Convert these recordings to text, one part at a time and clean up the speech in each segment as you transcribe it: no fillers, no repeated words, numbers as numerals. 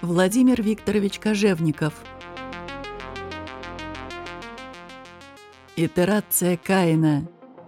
Владимир Викторович Кожевников. Итерация Каина.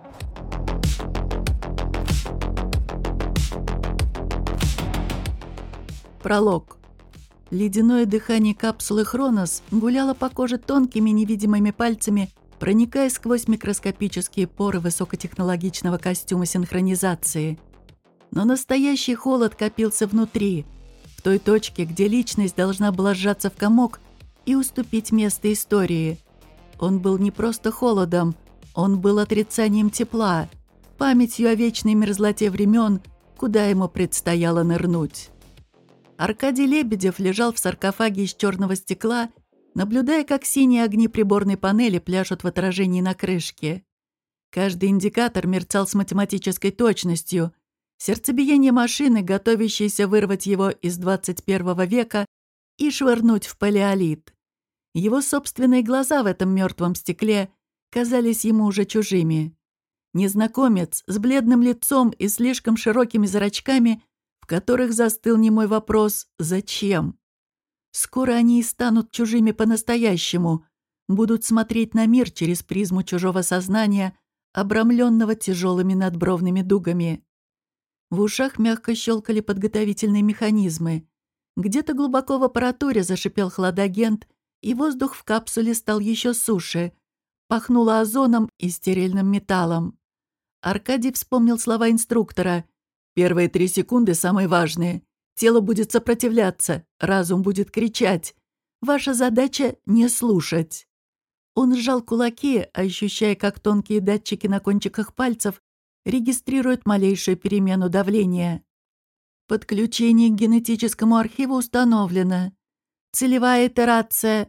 Пролог. Ледяное дыхание капсулы Хронос гуляло по коже тонкими невидимыми пальцами, проникая сквозь микроскопические поры высокотехнологичного костюма синхронизации. Но настоящий холод копился внутри, в той точке, где личность должна была сжаться в комок и уступить место истории. Он был не просто холодом, он был отрицанием тепла, памятью о вечной мерзлоте времен, куда ему предстояло нырнуть. Аркадий Лебедев лежал в саркофаге из черного стекла, наблюдая, как синие огни приборной панели пляшут в отражении на крышке. Каждый индикатор мерцал с математической точностью. Сердцебиение машины, готовящейся вырвать его из 21 века и швырнуть в палеолит. Его собственные глаза в этом мертвом стекле казались ему уже чужими. Незнакомец с бледным лицом и слишком широкими зрачками, в которых застыл немой вопрос «Зачем?». Скоро они и станут чужими по-настоящему, будут смотреть на мир через призму чужого сознания, обрамленного тяжелыми надбровными дугами. В ушах мягко щелкали подготовительные механизмы. Где-то глубоко в аппаратуре зашипел хладагент, и воздух в капсуле стал еще суше. Пахнуло озоном и стерильным металлом. Аркадий вспомнил слова инструктора. «Первые 3 секунды самые важные. Тело будет сопротивляться, разум будет кричать. Ваша задача — не слушать». Он сжал кулаки, ощущая, как тонкие датчики на кончиках пальцев регистрируют малейшую перемену давления. Подключение к генетическому архиву установлено. Целевая итерация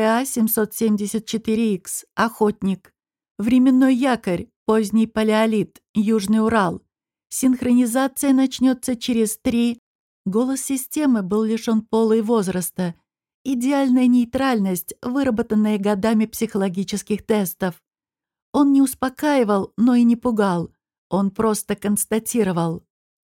ГА-774Х, охотник. Временной якорь, поздний палеолит, Южный Урал. Синхронизация начнется через 3. Голос системы был лишен пола и возраста. Идеальная нейтральность, выработанная годами психологических тестов. Он не успокаивал, но и не пугал. Он просто констатировал.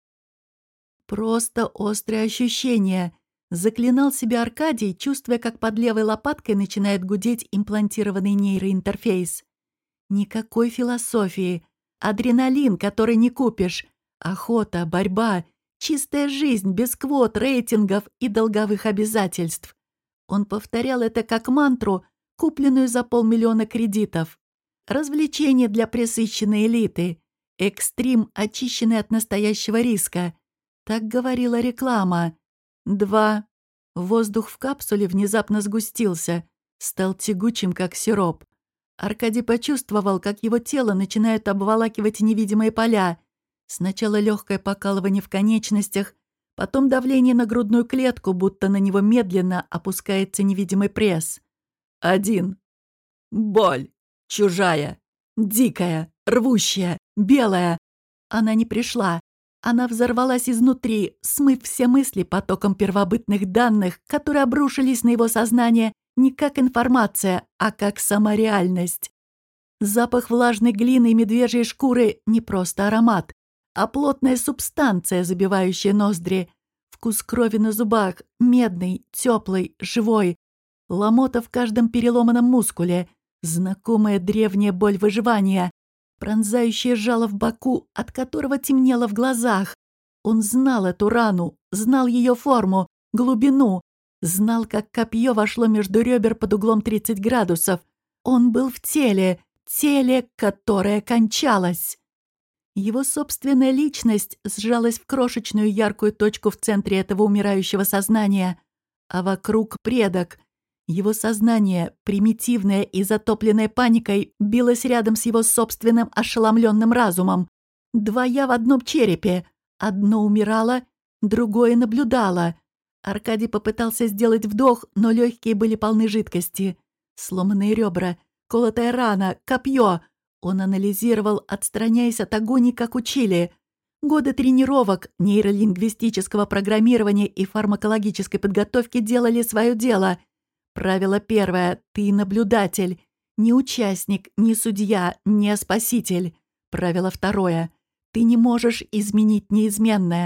Просто острые ощущения. Заклинал себя Аркадий, чувствуя, как под левой лопаткой начинает гудеть имплантированный нейроинтерфейс. Никакой философии. Адреналин, который не купишь. Охота, борьба, чистая жизнь без квот, рейтингов и долговых обязательств. Он повторял это как мантру, купленную за 500 000 кредитов. Развлечение для пресыщенной элиты. Экстрим, очищенный от настоящего риска. Так говорила реклама. 2. Воздух в капсуле внезапно сгустился, стал тягучим, как сироп. Аркадий почувствовал, как его тело начинают обволакивать невидимые поля. Сначала легкое покалывание в конечностях, потом давление на грудную клетку, будто на него медленно опускается невидимый пресс. 1. Боль. Чужая. Дикая. Рвущая. Белая. Она не пришла. Она взорвалась изнутри, смыв все мысли потоком первобытных данных, которые обрушились на его сознание не как информация, а как сама реальность. Запах влажной глины и медвежьей шкуры — не просто аромат, а плотная субстанция, забивающая ноздри. Вкус крови на зубах, медный, теплый, живой. Ломота в каждом переломанном мускуле. Знакомая древняя боль выживания. Пронзающее жало в боку, от которого темнело в глазах. Он знал эту рану, знал ее форму, глубину, знал, как копье вошло между ребер под углом 30 градусов. Он был в теле, которое кончалось. Его собственная личность сжалась в крошечную яркую точку в центре этого умирающего сознания, а вокруг предок. Его сознание, примитивное и затопленное паникой, билось рядом с его собственным ошеломленным разумом. 2 «я» в одном черепе. Одно умирало, другое наблюдало. Аркадий попытался сделать вдох, но легкие были полны жидкости. Сломанные ребра, колотая рана, копье. Он анализировал, отстраняясь от агонии, как учили. Годы тренировок, нейролингвистического программирования и фармакологической подготовки делали свое дело. Правило 1. Ты наблюдатель. Не участник, не судья, не спаситель. Правило 2. Ты не можешь изменить неизменное.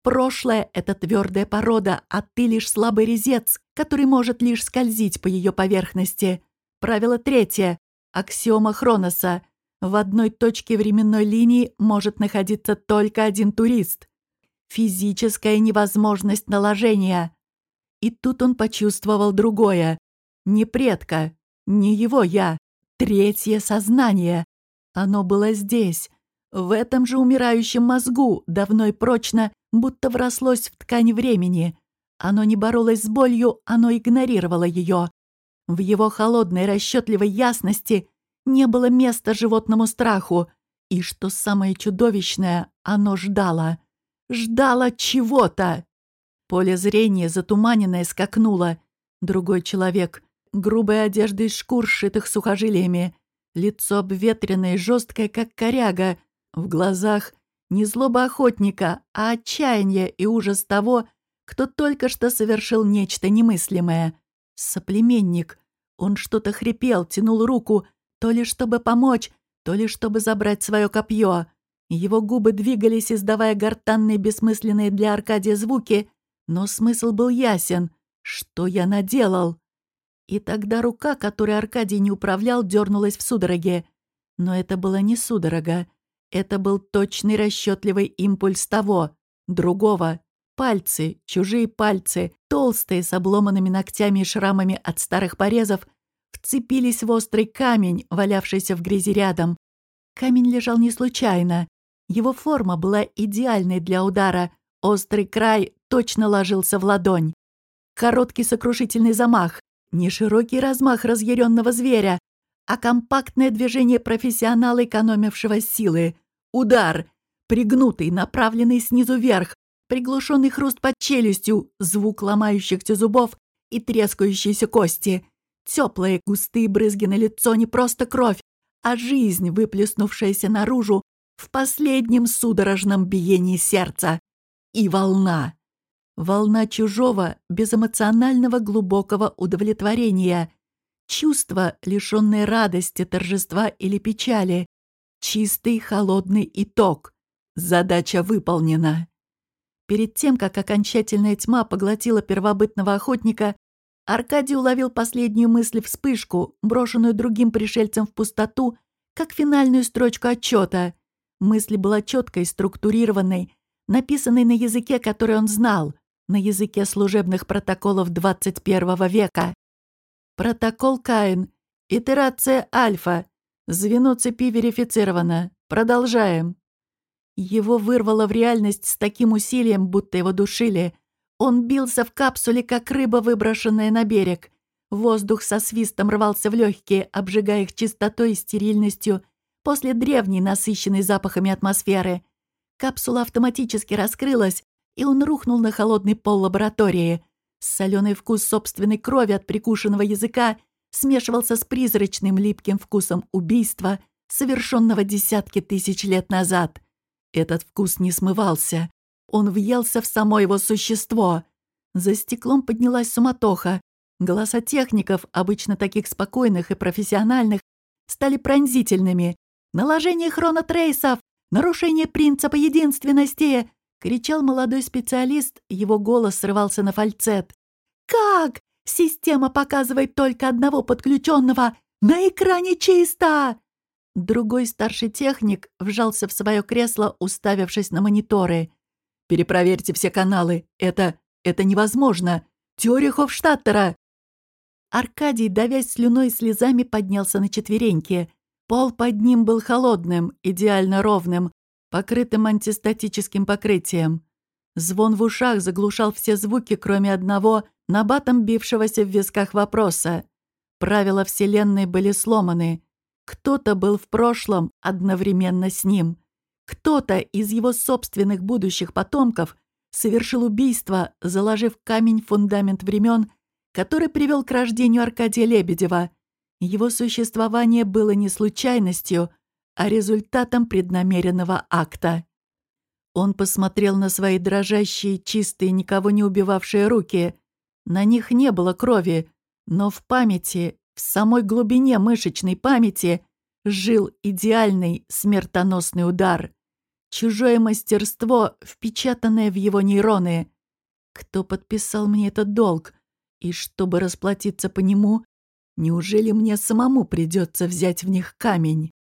Прошлое — это твердая порода, а ты лишь слабый резец, который может лишь скользить по ее поверхности. Правило третье. Аксиома Хроноса. В одной точке временной линии может находиться только один турист. Физическая невозможность наложения. И тут он почувствовал другое. Не предка, не его я. Третье сознание. Оно было здесь, в этом же умирающем мозгу, давно и прочно, будто врослось в ткань времени. Оно не боролось с болью, оно игнорировало ее. В его холодной расчетливой ясности не было места животному страху. И, что самое чудовищное, оно ждало. Ждало чего-то. Поле зрения, затуманенное, скакнуло. Другой человек. Грубая одежда из шкур, сшитых сухожилиями. Лицо обветренное, жесткое, как коряга. В глазах не злоба охотника, а отчаяние и ужас того, кто только что совершил нечто немыслимое. Соплеменник. Он что-то хрипел, тянул руку, то ли чтобы помочь, то ли чтобы забрать свое копье. Его губы двигались, издавая гортанные, бессмысленные для Аркадия звуки, но смысл был ясен. Что я наделал? И тогда рука, которой Аркадий не управлял, дернулась в судороге. Но это была не судорога. Это был точный расчетливый импульс того, другого. Пальцы, чужие пальцы, толстые, с обломанными ногтями и шрамами от старых порезов, вцепились в острый камень, валявшийся в грязи рядом. Камень лежал не случайно. Его форма была идеальной для удара. Острый край точно ложился в ладонь. Короткий сокрушительный замах. Не широкий размах разъяренного зверя, а компактное движение профессионала, экономившего силы. Удар. Пригнутый, направленный снизу вверх. Приглушенный хруст под челюстью, звук ломающихся зубов и трескающиеся кости. Теплые густые брызги на лицо, не просто кровь, а жизнь, выплеснувшаяся наружу в последнем судорожном биении сердца. И волна. Волна чужого, безэмоционального глубокого удовлетворения. Чувство, лишённое радости, торжества или печали. Чистый, холодный итог. Задача выполнена. Перед тем, как окончательная тьма поглотила первобытного охотника, Аркадий уловил последнюю мысль-вспышку, брошенную другим пришельцем в пустоту, как финальную строчку отчета. Мысль была четкой, структурированной, написанной на языке, который он знал, на языке служебных протоколов 21 века. Протокол Каин. Итерация альфа. Звено цепи верифицировано. Продолжаем. Его вырвало в реальность с таким усилием, будто его душили. Он бился в капсуле, как рыба, выброшенная на берег. Воздух со свистом рвался в легкие, обжигая их чистотой и стерильностью после древней, насыщенной запахами атмосферы. Капсула автоматически раскрылась, и он рухнул на холодный пол лаборатории. Соленый вкус собственной крови от прикушенного языка смешивался с призрачным липким вкусом убийства, совершенного десятки тысяч лет назад. Этот вкус не смывался. Он въелся в само его существо. За стеклом поднялась суматоха. Голоса техников, обычно таких спокойных и профессиональных, стали пронзительными. «Наложение хронотрейсов! Нарушение принципа единственности!» — кричал молодой специалист, его голос срывался на фальцет. «Как? Система показывает только одного подключенного! На экране чисто!» Другой старший техник вжался в свое кресло, уставившись на мониторы. «Перепроверьте все каналы. Это невозможно. Теория Хофштаттера!» Аркадий, давясь слюной и слезами, поднялся на четвереньки. Пол под ним был холодным, идеально ровным, покрытым антистатическим покрытием. Звон в ушах заглушал все звуки, кроме одного, набатом бившегося в висках вопроса. Правила Вселенной были сломаны. Кто-то был в прошлом одновременно с ним. Кто-то из его собственных будущих потомков совершил убийство, заложив камень фундамент времен, который привел к рождению Аркадия Лебедева. Его существование было не случайностью, а результатом преднамеренного акта. Он посмотрел на свои дрожащие, чистые, никого не убивавшие руки. На них не было крови, но в памяти, в самой глубине мышечной памяти, жил идеальный смертоносный удар. Чужое мастерство, впечатанное в его нейроны. Кто подписал мне этот долг? И чтобы расплатиться по нему, неужели мне самому придется взять в них камень?